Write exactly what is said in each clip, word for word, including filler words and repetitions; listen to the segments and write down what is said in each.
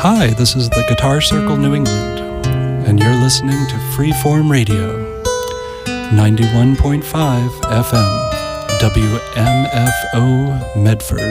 Hi, this is the Guitar Circle New England, and you're listening to Freeform Radio, ninety-one point five F M, W M F O Medford.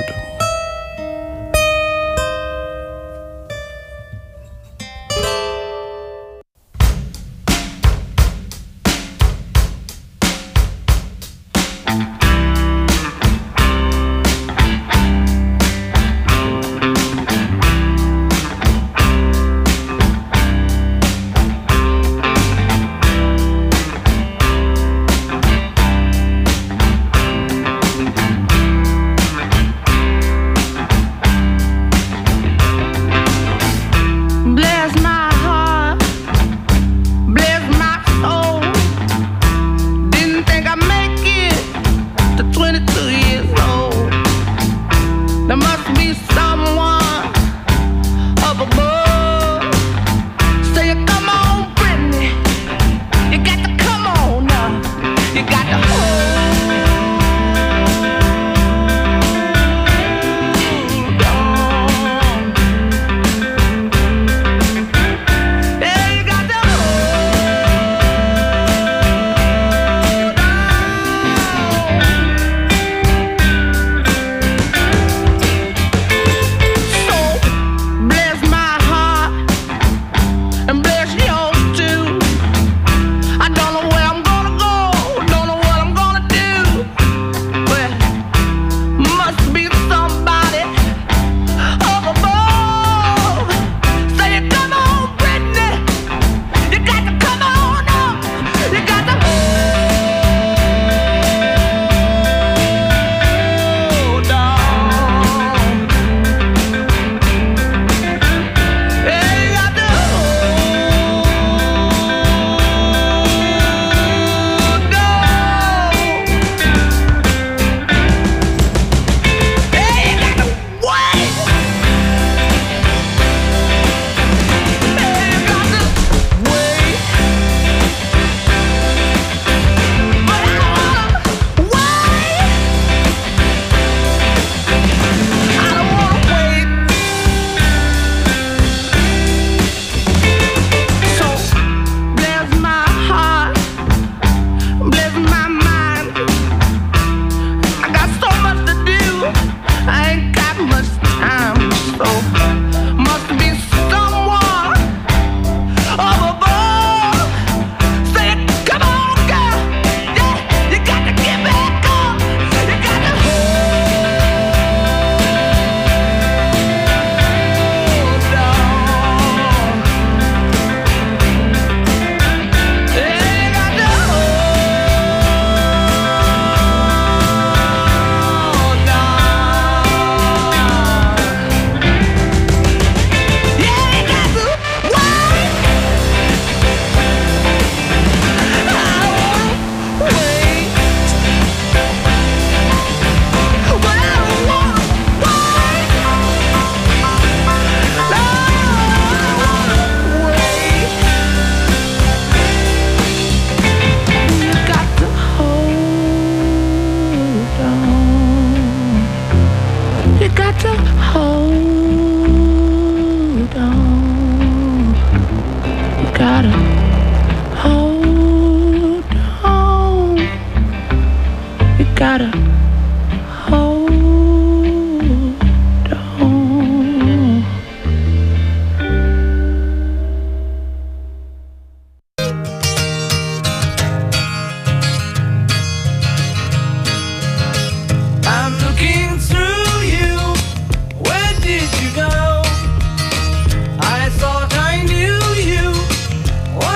I thought I knew you.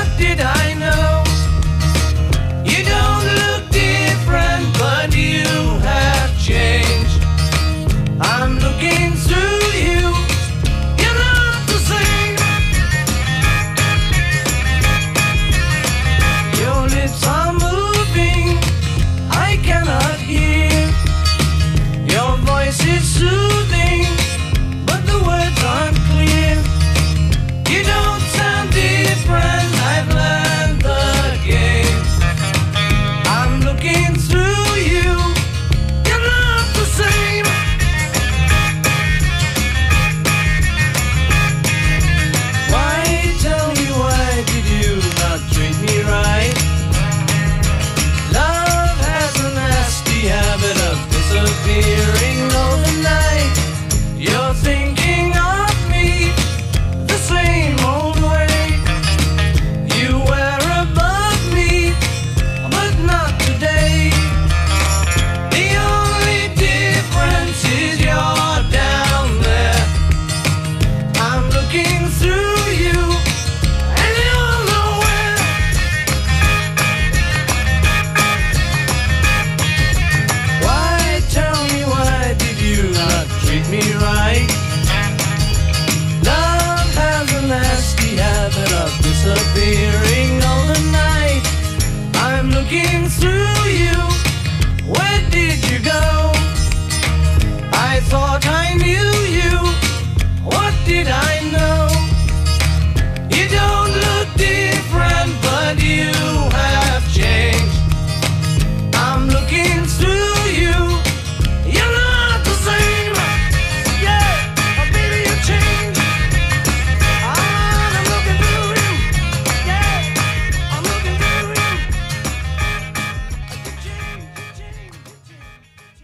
did I know? You don't look different, but you have changed. I'm looking through you. You're not the same. Yeah, oh, baby, you changed. Ah, I'm looking through you. Yeah, I'm looking through you. You change, you change, you change, you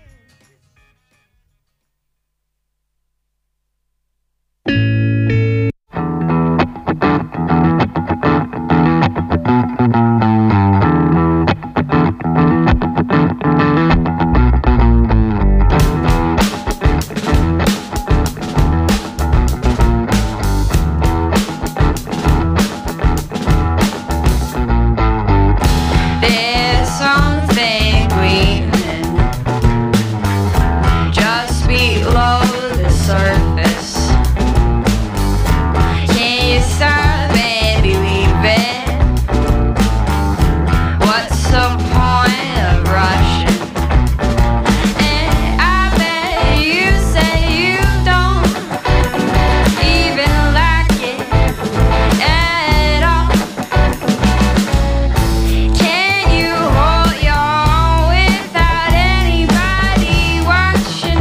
There's something gleaming just below the surface. Can you stop and believe it? What's the point of rushing? And I bet you say you don't even like it at all. Can you hold your own without anybody watching?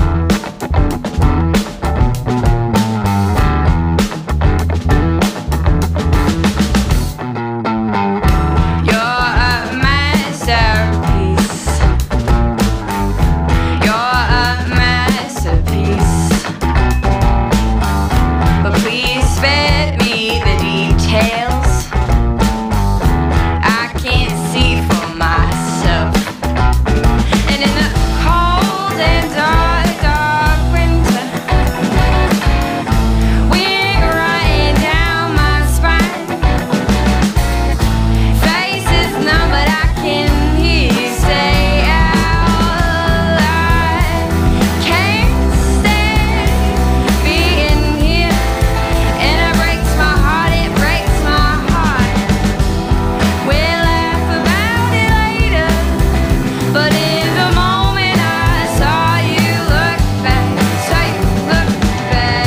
You're a masterpiece. You're a masterpiece. But please spare me the details. I can't see for myself. And in the cold and dark, dark winter, wind running down my spine. Faces numb, but I can hear you say out loud. Can't stand being here, and it breaks my heart. It breaks my heart. We'll laugh about it later, but in the moment I saw you look back, saw you look back.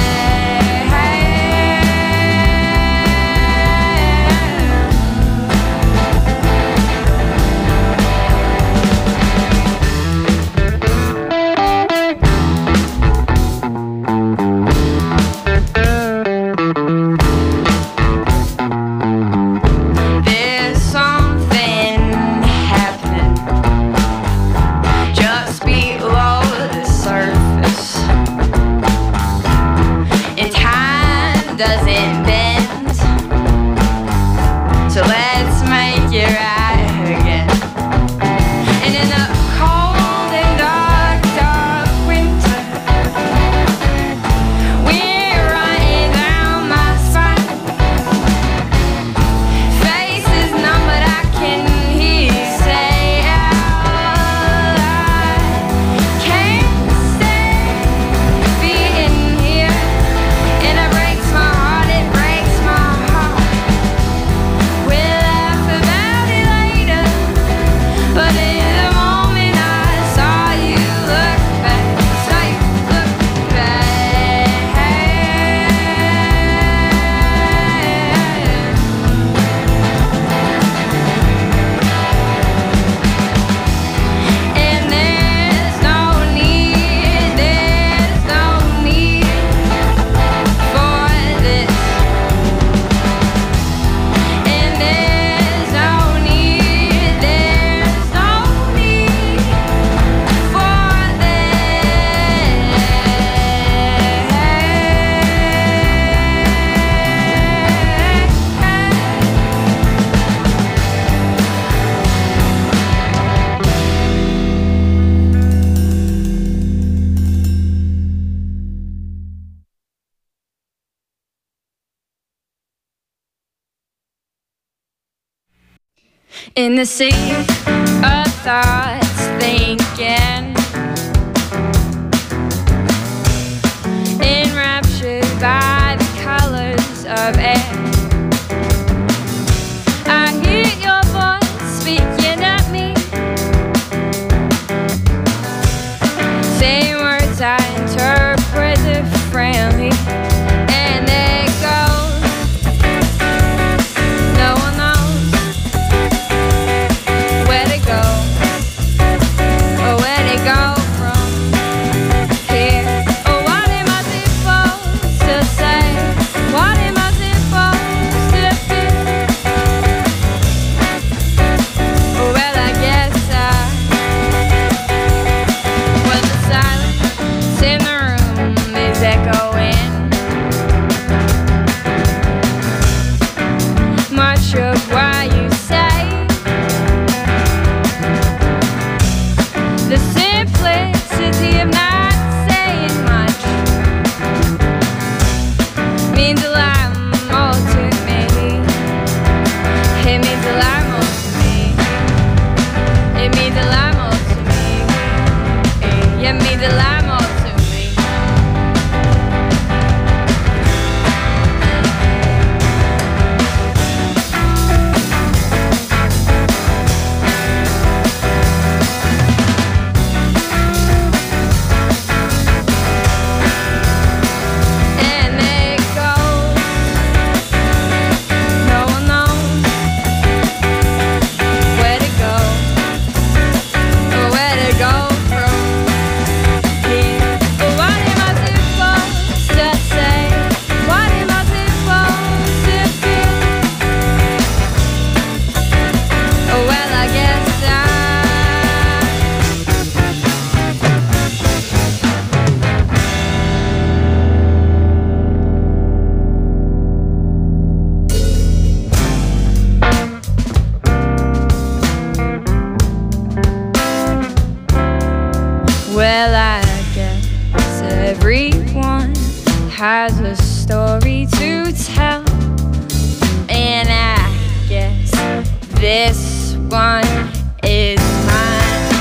There's something happening just below the surface. And time doesn't bend, so let's make it right again. And in the cold and dark, dark winter, we're running down my spine. Faces numb, but I can hear you say out loud. Can't stand being here, and it breaks my heart. It breaks my heart. We'll laugh about it later, but in the moment I saw you look back, saw you look back. And there's no need, there's no need for this. And there's no need, there's no need for in the sea of thoughts thinking, enraptured by the colors of air. I hear your voice speaking at me, saying words I interpret differently. Everyone has a story to tell, and I guess this one is mine.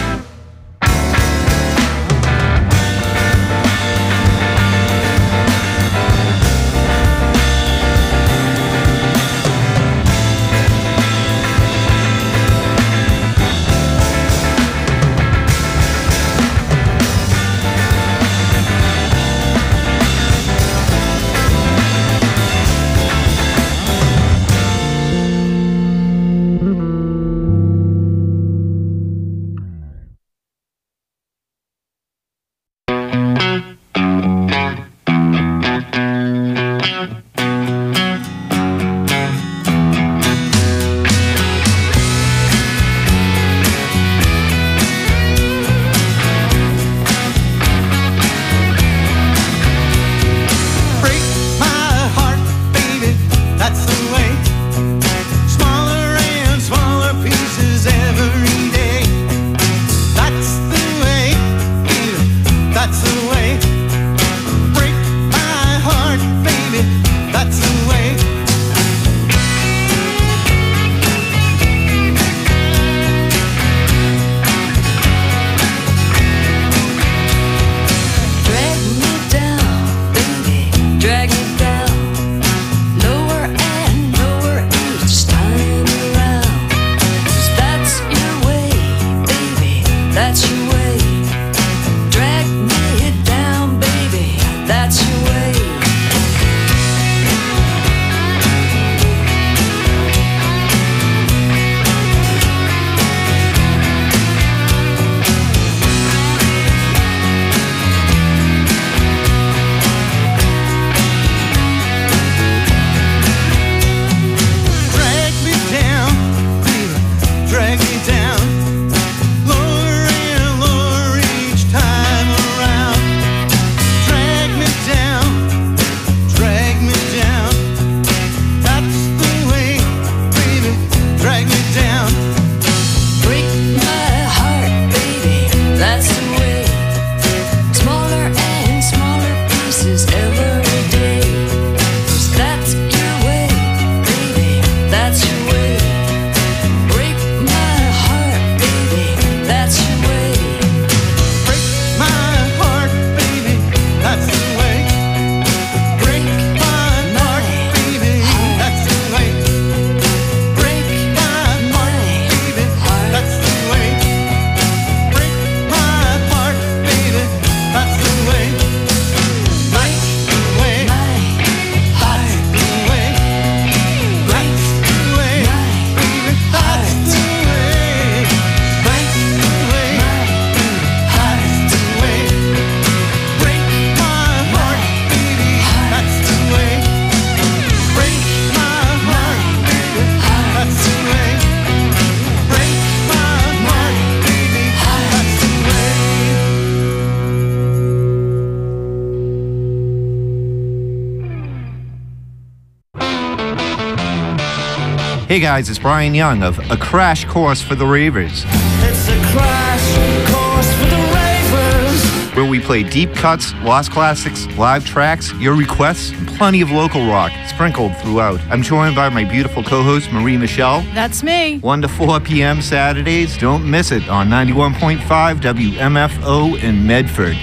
Hey guys, it's Brian Young of A Crash Course for the Ravers. It's a crash course for the ravers. Where we play deep cuts, lost classics, live tracks, your requests, and plenty of local rock sprinkled throughout. I'm joined by my beautiful co-host, Marie Michelle. That's me. one to four p.m. Saturdays. Don't miss it on ninety-one point five W M F O in Medford.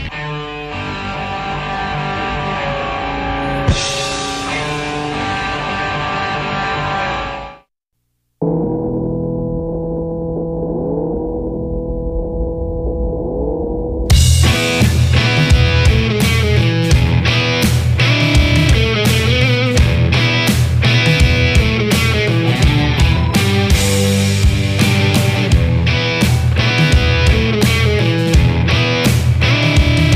Thank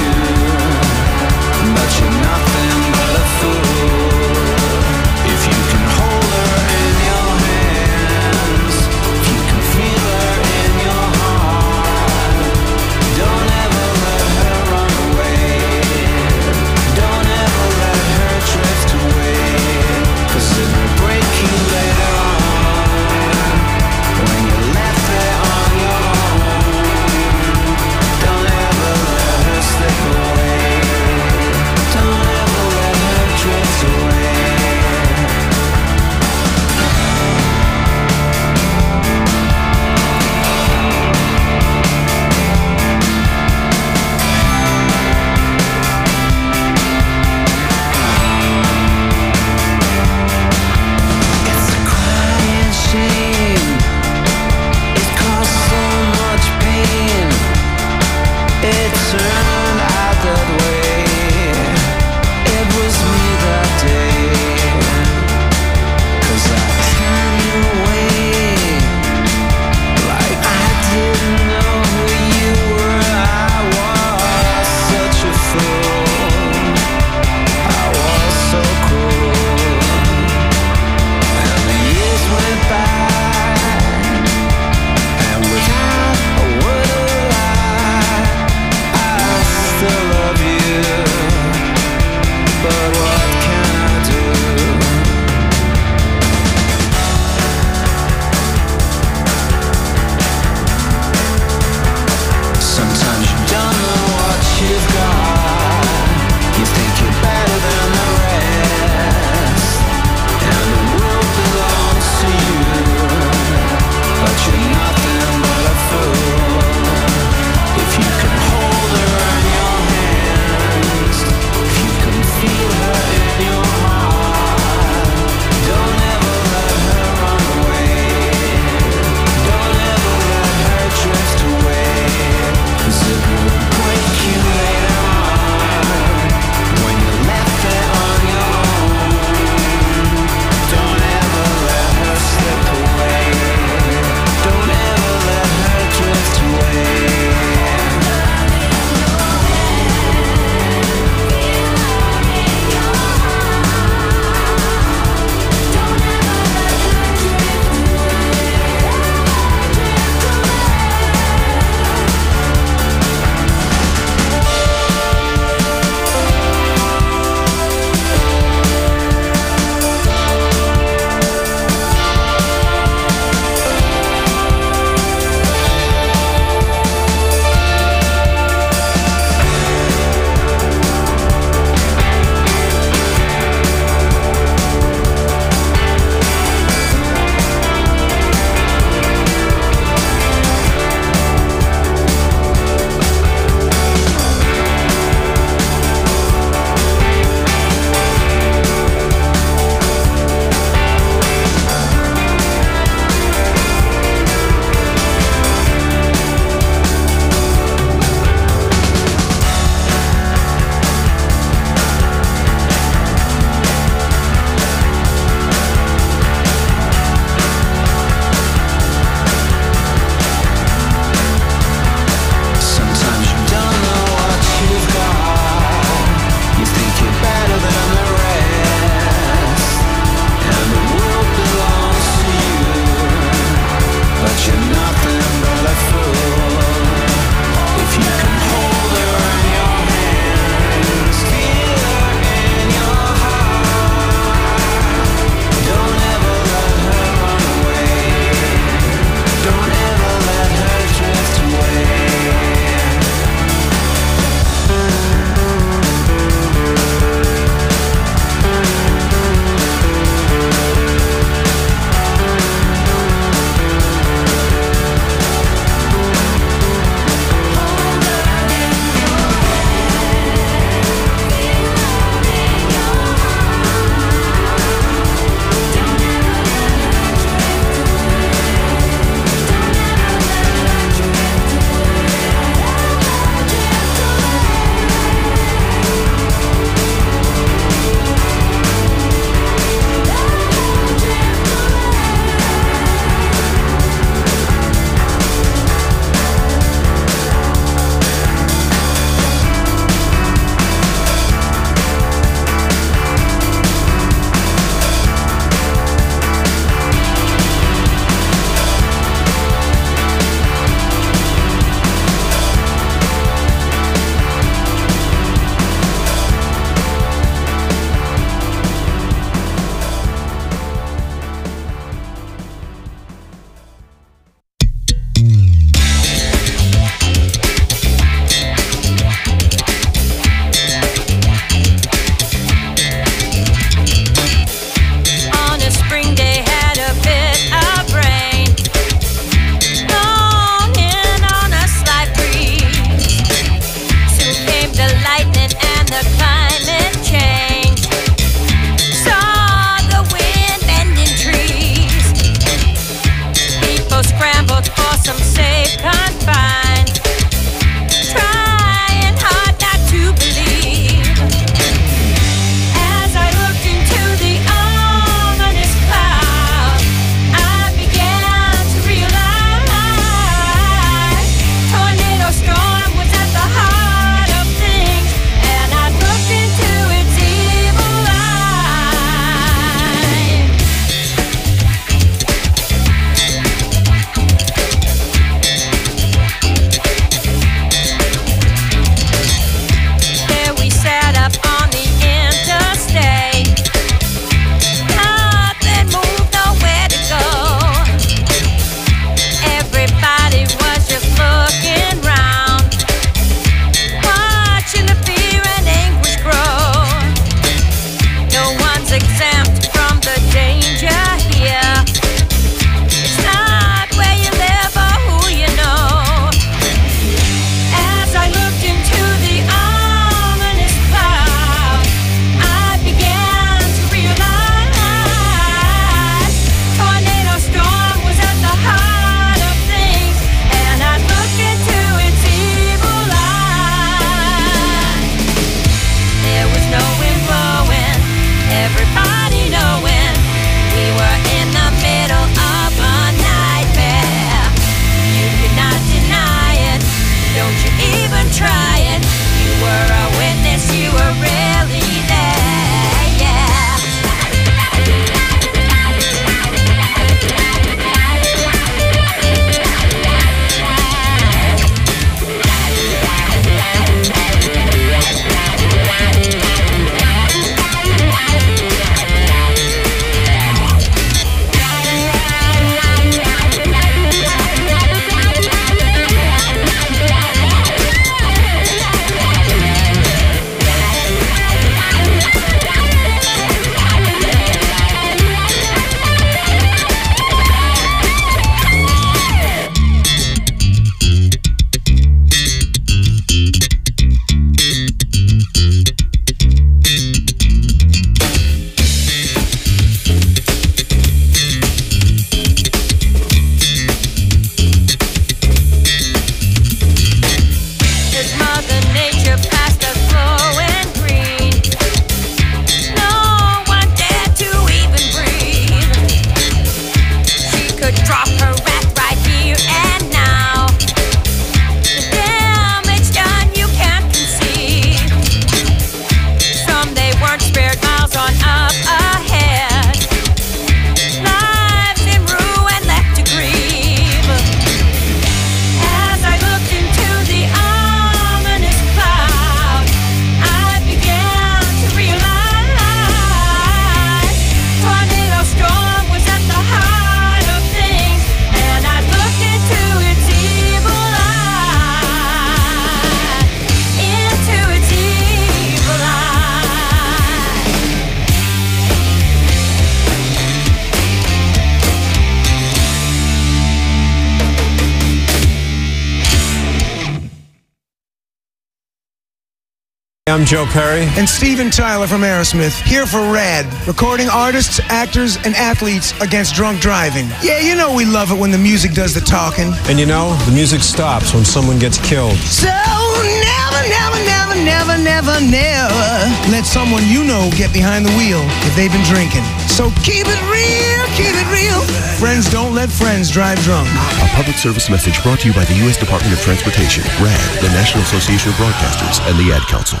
I'm Joe Perry. And Steven Tyler from Aerosmith, here for RAD, recording artists, actors, and athletes against drunk driving. Yeah, you know we love it when the music does the talking. And you know, the music stops when someone gets killed. So never, never, never, never, never, never let someone you know get behind the wheel if they've been drinking. So keep it real, keep it real. Friends don't let friends drive drunk. A public service message brought to you by the U S Department of Transportation, RAD, the National Association of Broadcasters, and the Ad Council.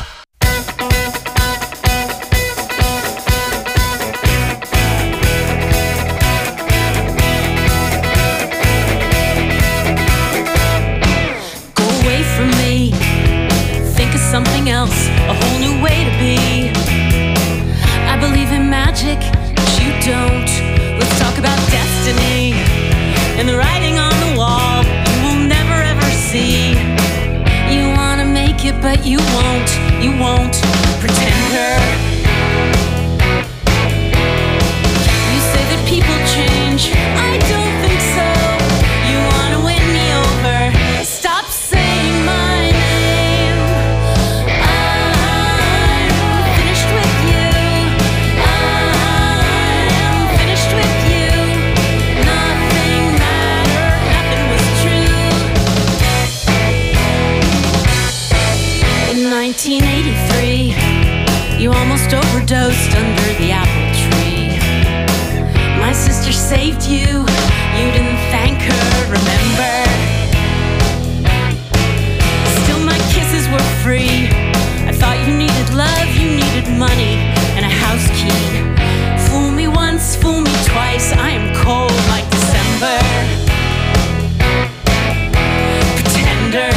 Something else, a whole new way to be. I believe in magic, but you don't. Let's talk about destiny and the writing on the wall you will never ever see. You wanna make it, but you won't, you won't. Pretender. You say that people change, I don't think so. You wanna win me over, stop saying my name. nineteen eighty-three, you almost overdosed under the apple tree. My sister saved you, you didn't thank her, remember? Still my kisses were free. I thought you needed love, you needed money, and a house key. Fool me once, fool me twice, I am cold like December. Pretender.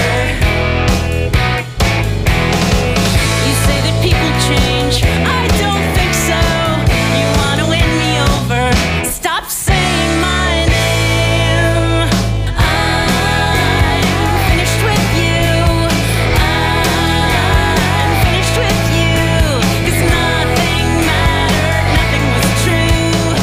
I don't think so. You wanna win me over. Stop saying my name. I'm finished with you. I'm finished with you. 'Cause nothing mattered, nothing was true.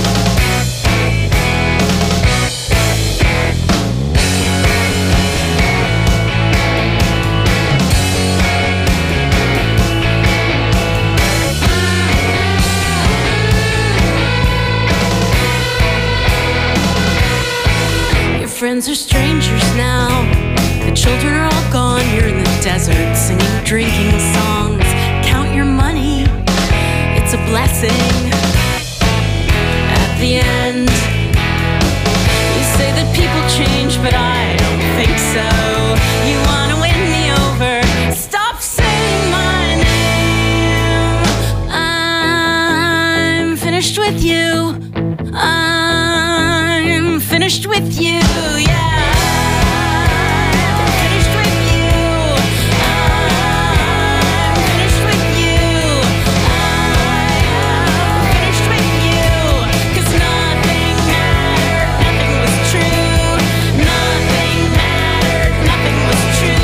Friends are strangers now. The children are all gone. You're in the desert singing drinking songs. Count your money, it's a blessing. At the end, you say that people change, but I don't think so. You wanna win me over. Stop saying my name. I'm finished with you. I'm finished with you, yeah. I'm finished with you. I'm finished with you. I'm finished with you. 'Cause nothing mattered, nothing was true. Nothing mattered, nothing was true.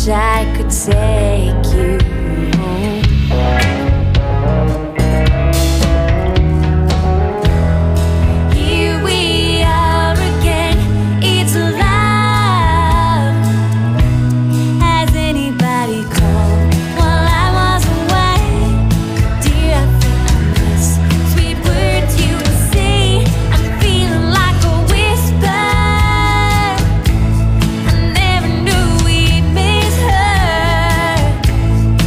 wish I could take you home. Here we are again, it's love. Has anybody called while I was away? Dear, I think I miss sweet words you would say. I'm feeling like a whisper. I never knew we'd miss her.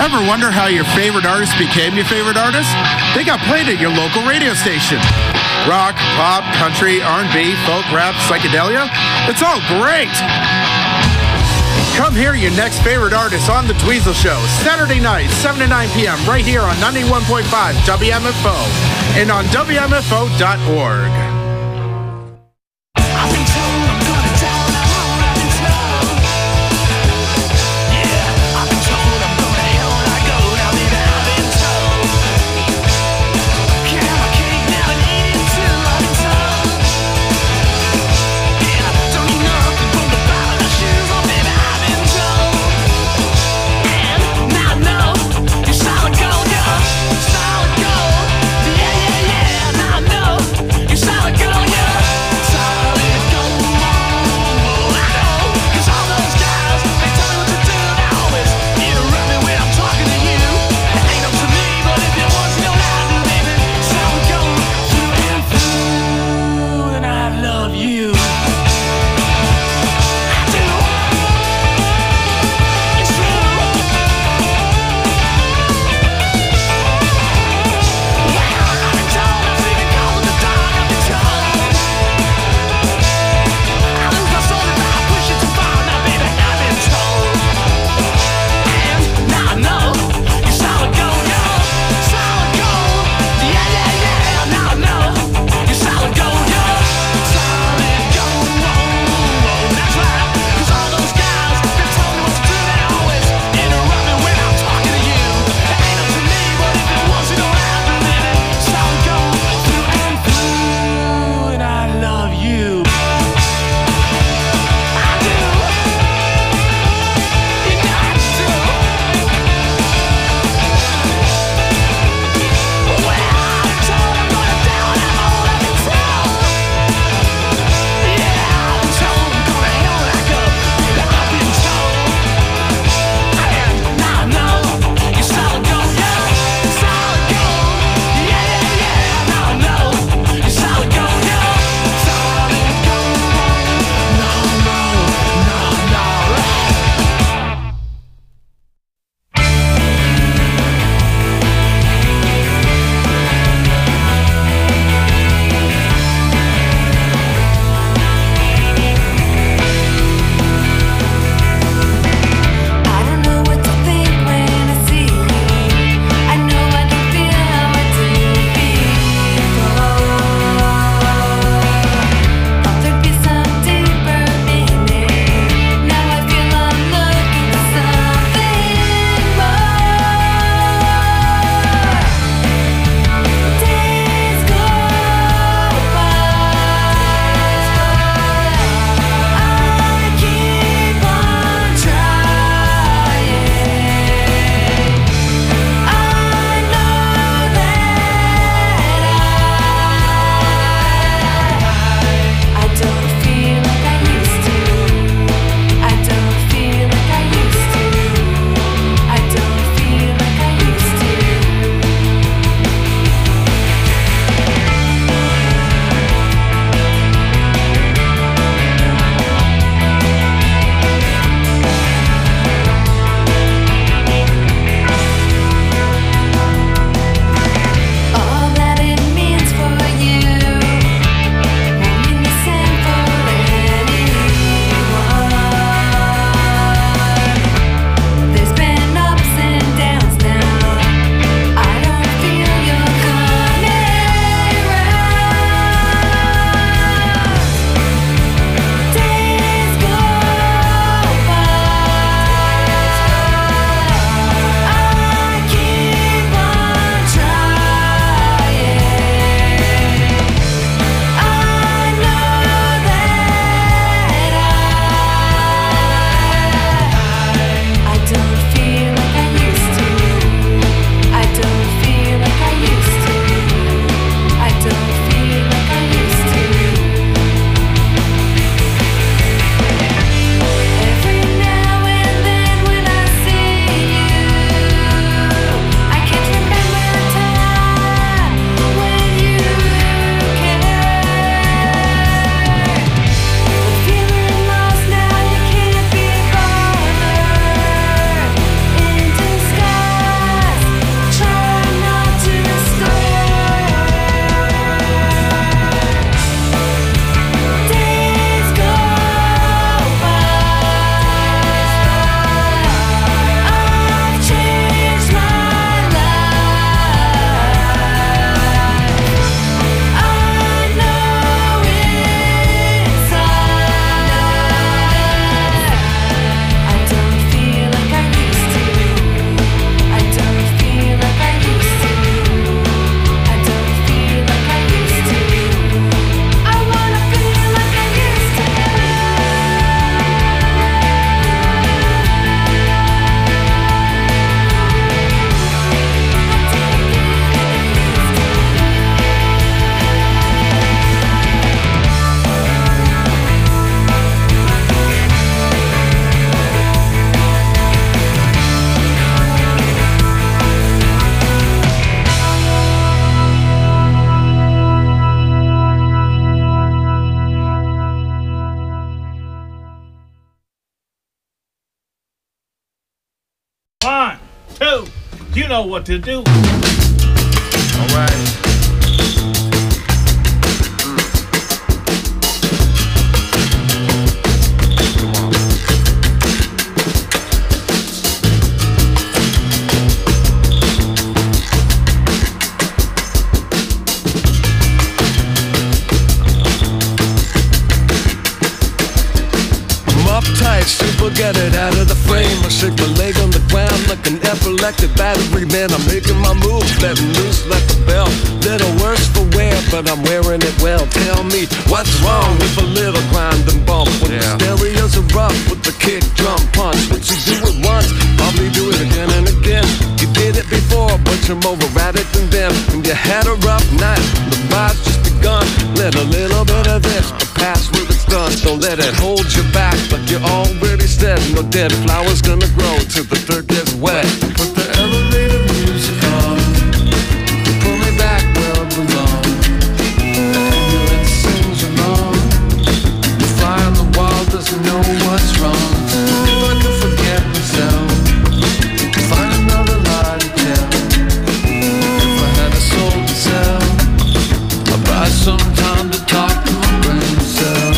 Ever wonder how your favorite artist became your favorite artist? They got played at your local radio station. Rock, pop, country, R and B, folk, rap, psychedelia. It's all great. Come hear your next favorite artist on The Dweezil Show, Saturday night, seven to nine p.m. right here on ninety-one point five W M F O and on W M F O dot org. Solid two. You know what to do. All right. Super, get it out of the frame. I shake my leg on the ground like an epileptic battery, man. I'm making my moves, letting loose like a bell. Little worse for wear, but I'm wearing it well. Tell me, what's wrong with a little grind and bump? When yeah. the stereos are rough with the kick, drum, punch. What you do it once, probably do it again and again. You did it before, but you're more erratic than them. And you had a rough night, the ride's just begun. Let a little bit of this, but pass with it's done. Don't let it hold you back, like you already said. No dead flowers gonna grow till the dirt gets wet. Put the elevator music on, pull me back where I belong. The ambulance sings along. The fly on the wall doesn't know what's wrong. If I could forget myself, find another lie to tell. If I had a soul to sell, I'd buy some time to talk to my brain cell.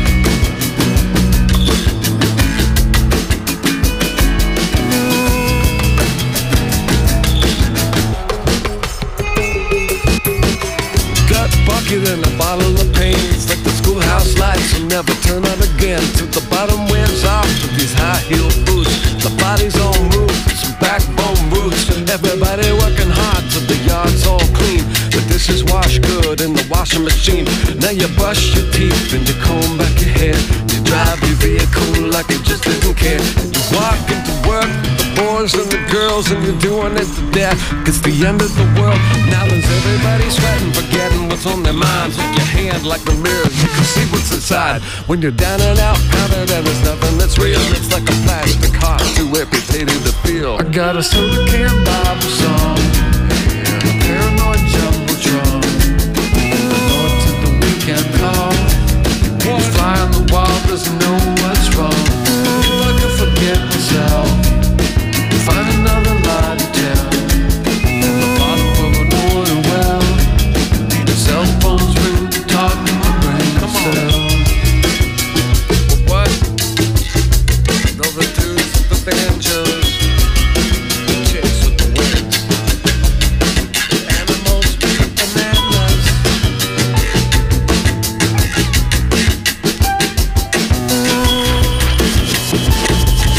And a bottle of pain. It's like the schoolhouse lights will never turn on again till the bottom wears off with these high heel boots. The body's on move, some backbone roots. Everybody working hard till the yard's all clean. The dishes wash good in the washing machine. Now you brush your teeth and you comb back your hair. You drive your vehicle like you just didn't care. You walk into work, the boys and the girls, and you're doing it to death. It's the end of the world. Now is everybody sweating, forgetting what's on their minds. With your hand like a mirror, you can see what's inside. When you're down and out, counted and there's nothing that's real. It's like a plastic heart, too amputated to feel. I got a soda can Bible song